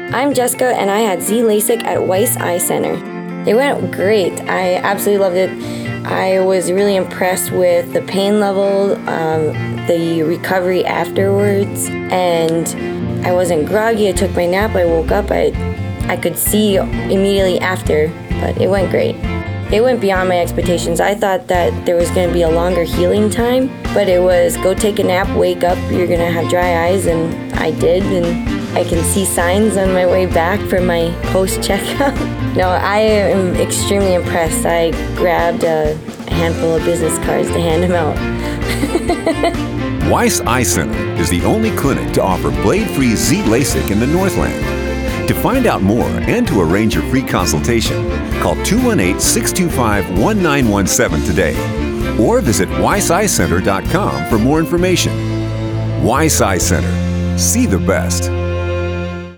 I'm Jessica, and I had Z LASIK at Weiss Eye Center. It went great. I absolutely loved it. I was really impressed with the pain level, the recovery afterwards, and I wasn't groggy. I took my nap. I woke up. I could see immediately after, but it went great. It went beyond my expectations. I thought that there was going to be a longer healing time, but it was go take a nap, wake up, you're going to have dry eyes, and I did, and I can see signs on my way back from my post-checkup. No, I am extremely impressed. I grabbed a handful of business cards to hand them out. Weiss Eye Center is the only clinic to offer blade-free Z LASIK in the Northland. To find out more and to arrange your free consultation, call 218-625-1917 today or visit weisseyecenter.com for more information. Weiss Eye Center. See the best.